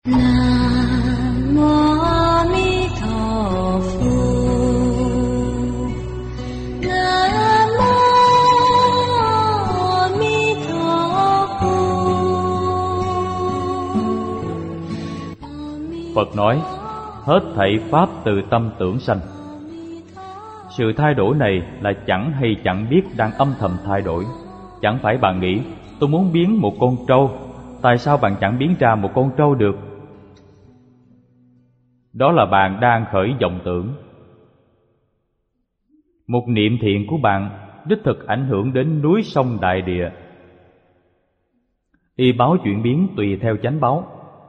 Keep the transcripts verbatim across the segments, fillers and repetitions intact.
Nam mô A Di Đà Phật. Nam mô A Di Đà Phật. Phật nói, hết thảy pháp từ tâm tưởng sanh. Sự thay đổi này là chẳng hay chẳng biết đang âm thầm thay đổi. Chẳng phải bạn nghĩ, tôi muốn biến một con trâu, tại sao bạn chẳng biến ra một con trâu được? Đó là bạn đang khởi vọng tưởng. Một niệm thiện của bạn đích thực ảnh hưởng đến núi sông đại địa. Y báo chuyển biến tùy theo chánh báo.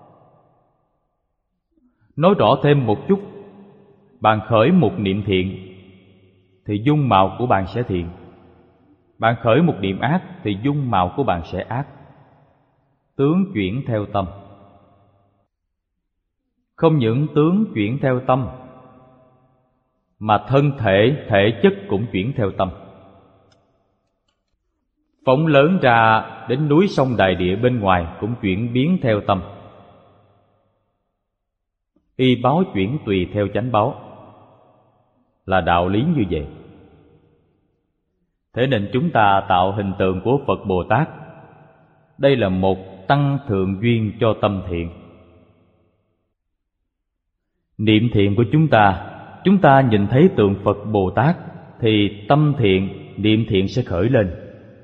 Nói rõ thêm một chút, bạn khởi một niệm thiện thì dung mạo của bạn sẽ thiện. Bạn khởi một niệm ác thì dung mạo của bạn sẽ ác. Tướng chuyển theo tâm. Không những tướng chuyển theo tâm, mà thân thể, thể chất cũng chuyển theo tâm. Phóng lớn ra đến núi sông đại địa bên ngoài cũng chuyển biến theo tâm. Y báo chuyển tùy theo chánh báo, là đạo lý như vậy. Thế nên chúng ta tạo hình tượng của Phật Bồ Tát. Đây là một tăng thượng duyên cho tâm thiện. Niệm thiện của chúng ta, chúng ta nhìn thấy tượng Phật Bồ Tát thì tâm thiện, niệm thiện sẽ khởi lên.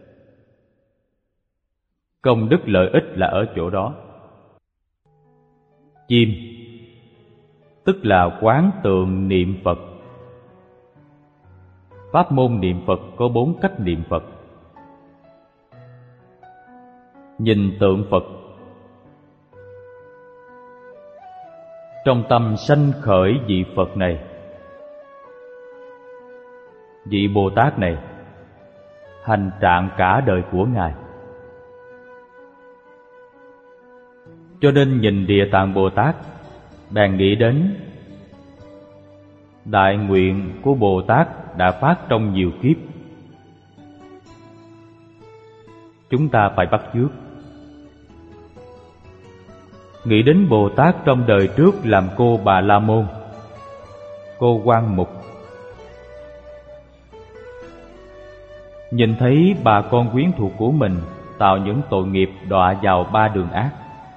Công đức lợi ích là ở chỗ đó. Chim, tức là quán tượng niệm Phật. Pháp môn niệm Phật có bốn cách niệm Phật. Nhìn tượng Phật, trong tâm sanh khởi vị Phật này, vị Bồ Tát này, hành trạng cả đời của Ngài. Cho nên nhìn Địa Tạng Bồ Tát, bèn nghĩ đến đại nguyện của Bồ Tát đã phát trong nhiều kiếp. Chúng ta phải bắt chước. Nghĩ đến Bồ Tát trong đời trước làm cô Bà La Môn, cô Quan Mục. Nhìn thấy bà con quyến thuộc của mình tạo những tội nghiệp đọa vào ba đường ác.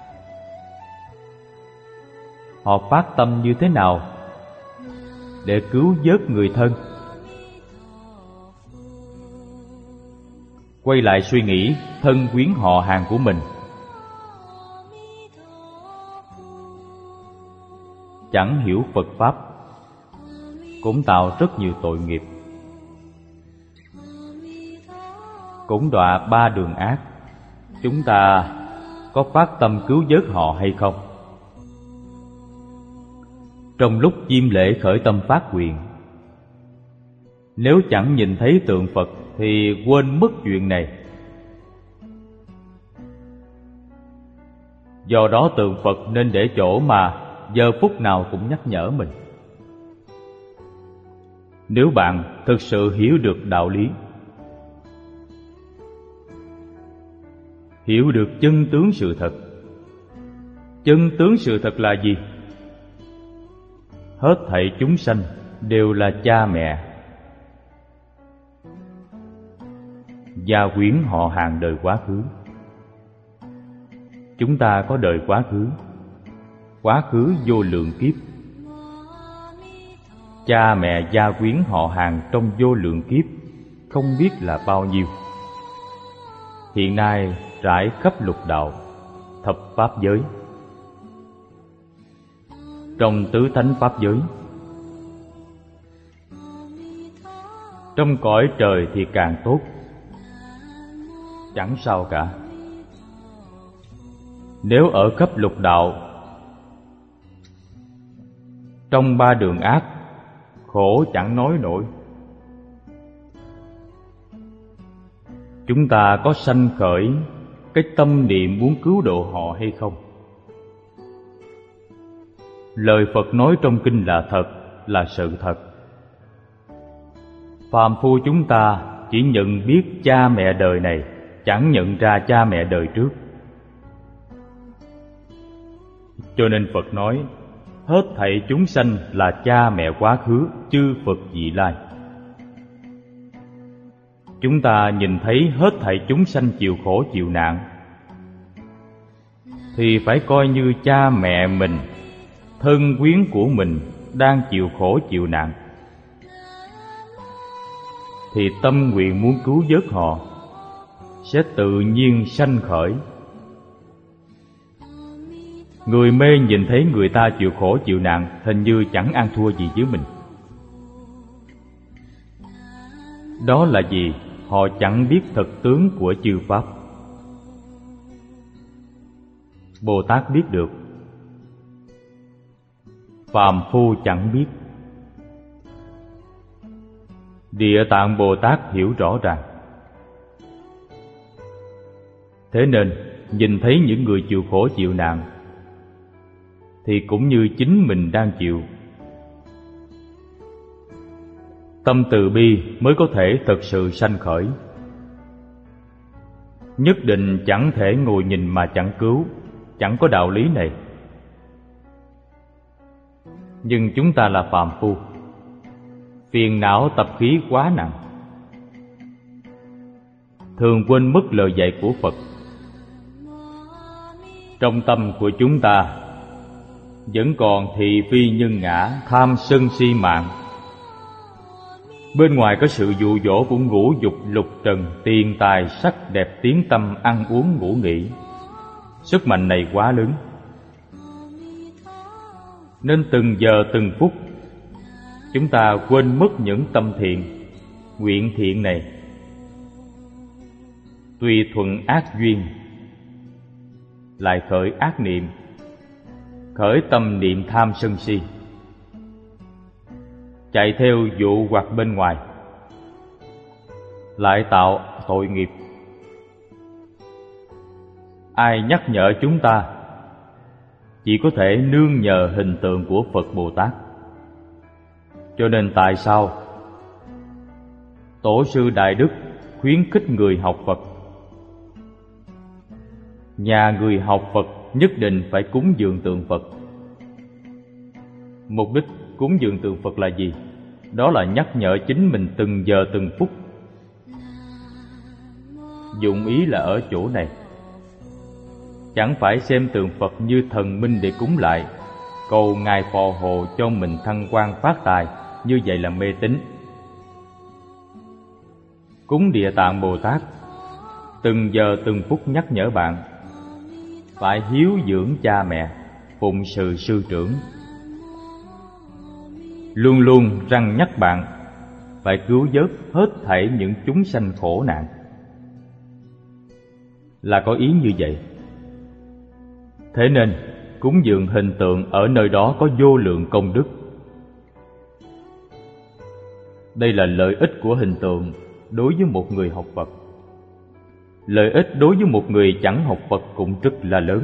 Họ phát tâm như thế nào để cứu vớt người thân? Quay lại suy nghĩ thân quyến họ hàng của mình, chẳng hiểu Phật Pháp, cũng tạo rất nhiều tội nghiệp, cũng đọa ba đường ác. Chúng ta có phát tâm cứu vớt họ hay không? Trong lúc chiêm lễ khởi tâm phát nguyện, nếu chẳng nhìn thấy tượng Phật thì quên mất chuyện này. Do đó tượng Phật nên để chỗ mà giờ phút nào cũng nhắc nhở mình. Nếu bạn thực sự hiểu được đạo lý, hiểu được chân tướng sự thật. Chân tướng sự thật là gì? Hết thảy chúng sanh đều là cha mẹ, gia quyến họ hàng đời quá khứ. Chúng ta có đời quá khứ, quá khứ vô lượng kiếp. Cha mẹ gia quyến họ hàng trong vô lượng kiếp không biết là bao nhiêu. Hiện nay trải khắp lục đạo, thập pháp giới. Trong tứ thánh pháp giới, trong cõi trời thì càng tốt, chẳng sao cả. Nếu ở khắp lục đạo, trong ba đường ác, khổ chẳng nói nổi. Chúng ta có sanh khởi cái tâm niệm muốn cứu độ họ hay không? Lời Phật nói trong kinh là thật, là sự thật. Phàm phu chúng ta chỉ nhận biết cha mẹ đời này, chẳng nhận ra cha mẹ đời trước. Cho nên Phật nói, hết thảy chúng sanh là cha mẹ quá khứ, chư Phật vị lai. Chúng ta nhìn thấy hết thảy chúng sanh chịu khổ chịu nạn, thì phải coi như cha mẹ mình, thân quyến của mình đang chịu khổ chịu nạn, thì tâm nguyện muốn cứu vớt họ sẽ tự nhiên sanh khởi. Người mê nhìn thấy người ta chịu khổ chịu nạn, hình như chẳng ăn thua gì với mình. Đó là vì họ chẳng biết thực tướng của chư Pháp. Bồ Tát biết được, phàm phu chẳng biết. Địa Tạng Bồ Tát hiểu rõ ràng. Thế nên nhìn thấy những người chịu khổ chịu nạn thì cũng như chính mình đang chịu. Tâm từ bi mới có thể thực sự sanh khởi. Nhất định chẳng thể ngồi nhìn mà chẳng cứu, chẳng có đạo lý này. Nhưng chúng ta là phàm phu, phiền não tập khí quá nặng, thường quên mất lời dạy của Phật. Trong tâm của chúng ta vẫn còn thị phi nhân ngã, tham sân si mạng. Bên ngoài có sự dụ dỗ của ngũ dục lục trần, tiền tài sắc đẹp tiếng tâm, ăn uống ngủ nghỉ. Sức mạnh này quá lớn, nên từng giờ từng phút chúng ta quên mất những tâm thiện, nguyện thiện này. Tùy thuận ác duyên lại khởi ác niệm, khởi tâm niệm tham sân si, chạy theo dụ hoặc bên ngoài, lại tạo tội nghiệp. Ai nhắc nhở chúng ta? Chỉ có thể nương nhờ hình tượng của Phật Bồ Tát. Cho nên tại sao Tổ sư Đại Đức khuyến khích người học Phật? Nhà người học Phật nhất định phải cúng dường tượng Phật. Mục đích cúng dường tượng Phật là gì? Đó là nhắc nhở chính mình từng giờ từng phút. Dụng ý là ở chỗ này. Chẳng phải xem tượng Phật như thần minh để cúng lại, cầu Ngài phò hộ cho mình thăng quan phát tài, như vậy là mê tín. Cúng Địa Tạng Bồ Tát, từng giờ từng phút nhắc nhở bạn phải hiếu dưỡng cha mẹ, phụng sự sư trưởng. Luôn luôn răn nhắc bạn phải cứu vớt hết thảy những chúng sanh khổ nạn. Là có ý như vậy. Thế nên cúng dường hình tượng ở nơi đó có vô lượng công đức. Đây là lợi ích của hình tượng đối với một người học Phật. Lợi ích đối với một người chẳng học Phật cũng rất là lớn.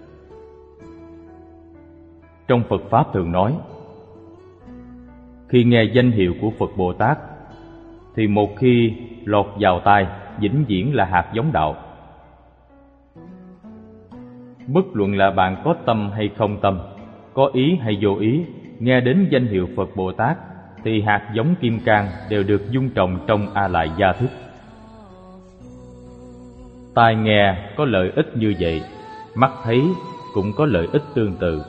Trong Phật Pháp thường nói, khi nghe danh hiệu của Phật Bồ Tát thì một khi lọt vào tai, vĩnh viễn là hạt giống đạo. Bất luận là bạn có tâm hay không tâm, có ý hay vô ý, nghe đến danh hiệu Phật Bồ Tát thì hạt giống kim cang đều được dung trồng trong A Lại Gia Thức. Tai nghe có lợi ích như vậy, mắt thấy cũng có lợi ích tương tự.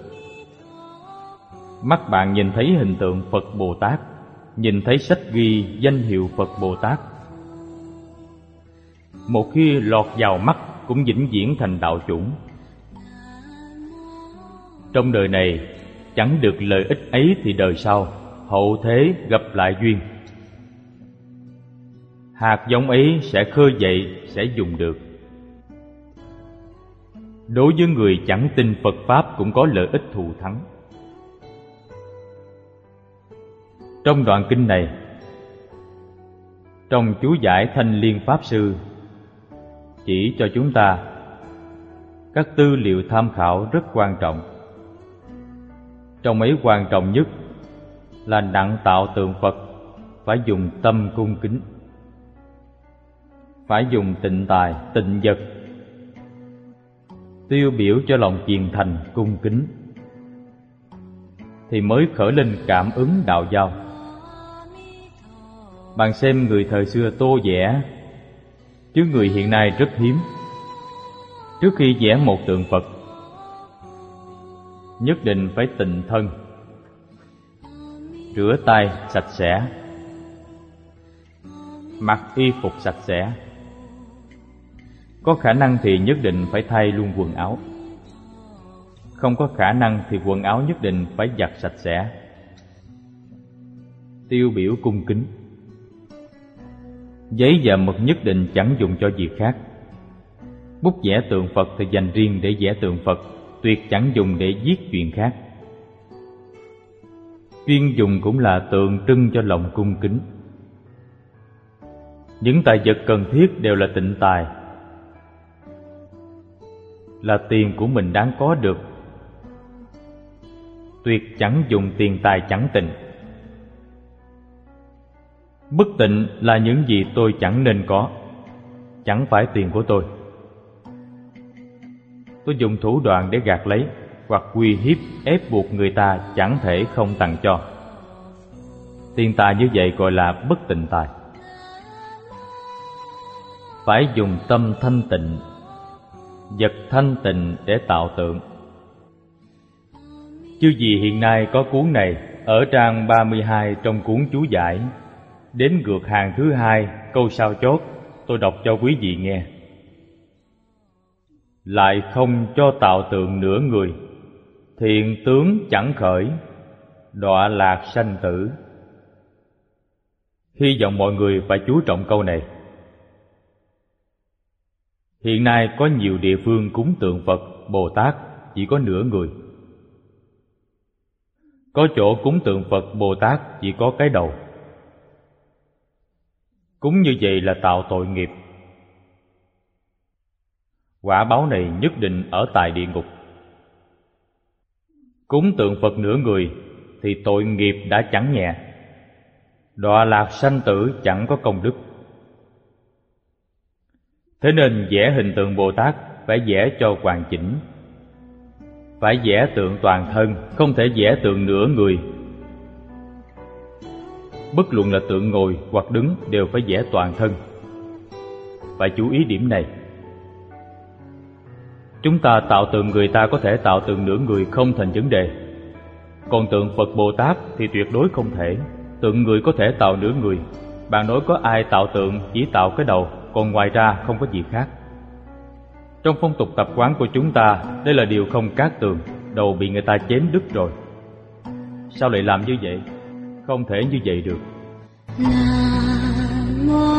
Mắt bạn nhìn thấy hình tượng Phật Bồ Tát, nhìn thấy sách ghi danh hiệu Phật Bồ Tát, một khi lọt vào mắt cũng vĩnh viễn thành đạo chủng. Trong đời này chẳng được lợi ích ấy thì đời sau, hậu thế gặp lại duyên, hạt giống ấy sẽ khơi dậy, sẽ dùng được. Đối với người chẳng tin Phật Pháp cũng có lợi ích thù thắng. Trong đoạn kinh này, trong chú giải Thanh Liên Pháp Sư chỉ cho chúng ta các tư liệu tham khảo rất quan trọng. Trong ấy quan trọng nhất là nặng tạo tượng Phật phải dùng tâm cung kính, phải dùng tịnh tài, tịnh vật tiêu biểu cho lòng chiền thành cung kính. thì mới khởi lên cảm ứng đạo giao. Bạn xem người thời xưa tô vẽ, chứ người hiện nay rất hiếm. Trước khi vẽ một tượng Phật, nhất định phải tịnh thân, rửa tay sạch sẽ, mặc y phục sạch sẽ. Có khả năng thì nhất định phải thay luôn quần áo. Không có khả năng thì quần áo nhất định phải giặt sạch sẽ. Tiêu biểu cung kính. Giấy và mực nhất định chẳng dùng cho việc khác. Bút vẽ tượng Phật thì dành riêng để vẽ tượng Phật, tuyệt chẳng dùng để viết chuyện khác. Chuyên dùng cũng là tượng trưng cho lòng cung kính. Những tài vật cần thiết đều là tịnh tài, là tiền của mình đáng có được. Tuyệt chẳng dùng tiền tài chẳng tịnh. Bất tịnh là những gì tôi chẳng nên có, chẳng phải tiền của tôi. Tôi dùng thủ đoạn để gạt lấy, hoặc uy hiếp ép buộc người ta chẳng thể không tặng cho. Tiền tài như vậy gọi là bất tịnh tài. Phải dùng tâm thanh tịnh, vật thanh tịnh để tạo tượng. Chứ gì hiện nay có cuốn này ở trang ba mươi hai trong cuốn chú giải, đến gược hàng thứ hai câu sao chót, tôi đọc cho quý vị nghe. Lại không cho tạo tượng nửa người, thiện tướng chẳng khởi, đọa lạc sanh tử. Hy vọng mọi người phải chú trọng câu này. Hiện nay có nhiều địa phương cúng tượng Phật, Bồ Tát chỉ có nửa người. Có chỗ cúng tượng Phật, Bồ Tát chỉ có cái đầu. Cúng như vậy là tạo tội nghiệp. Quả báo này nhất định ở tại địa ngục. Cúng tượng Phật nửa người thì tội nghiệp đã chẳng nhẹ, đọa lạc sanh tử chẳng có công đức. Thế nên vẽ hình tượng Bồ Tát phải vẽ cho hoàn chỉnh, phải vẽ tượng toàn thân, không thể vẽ tượng nửa người. Bất luận là tượng ngồi hoặc đứng đều phải vẽ toàn thân. Phải chú ý điểm này. Chúng ta tạo tượng người ta có thể tạo tượng nửa người không thành vấn đề. Còn tượng Phật Bồ Tát thì tuyệt đối không thể. Tượng người có thể tạo nửa người. Bạn nói có ai tạo tượng chỉ tạo cái đầu, còn ngoài ra không có gì khác. Trong phong tục tập quán của chúng ta, đây là điều không cát tường, đầu bị người ta chém đứt rồi. Sao lại làm như vậy? Không thể như vậy được. Nam mô